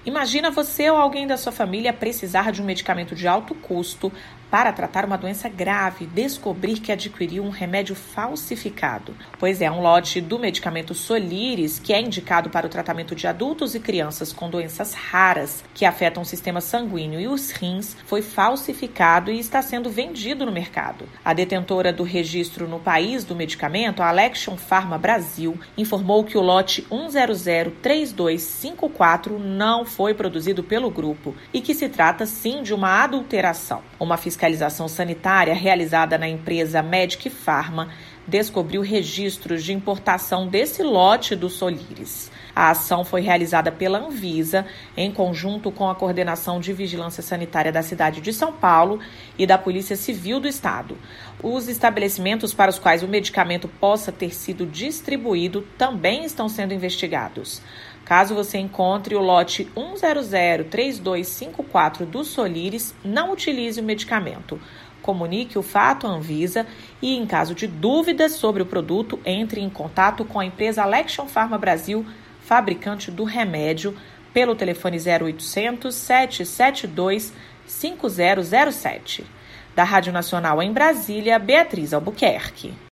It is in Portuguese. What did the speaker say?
Imagina você ou alguém da sua família precisar de um medicamento de alto custo para tratar uma doença grave e descobrir que adquiriu um remédio falsificado. Pois é, um lote do medicamento Soliris, que é indicado para o tratamento de adultos e crianças com doenças raras que afetam o sistema sanguíneo e os rins, foi falsificado e está sendo vendido no mercado. A detentora do registro no país do medicamento, a Alexion Pharma Brasil, informou que o lote 1003254 não foi produzido pelo grupo e que se trata sim de uma adulteração. Uma fiscalização sanitária realizada na empresa Medic Pharma descobriu registros de importação desse lote do Soliris. A ação foi realizada pela Anvisa, em conjunto com a Coordenação de Vigilância Sanitária da cidade de São Paulo e da Polícia Civil do Estado. Os estabelecimentos para os quais o medicamento possa ter sido distribuído também estão sendo investigados. Caso você encontre o lote 1003254 do Soliris, não utilize o medicamento. Comunique o fato à Anvisa e, em caso de dúvidas sobre o produto, entre em contato com a empresa Alexion Pharma Brasil, fabricante do remédio, pelo telefone 0800 772 5007. Da Rádio Nacional em Brasília, Beatriz Albuquerque.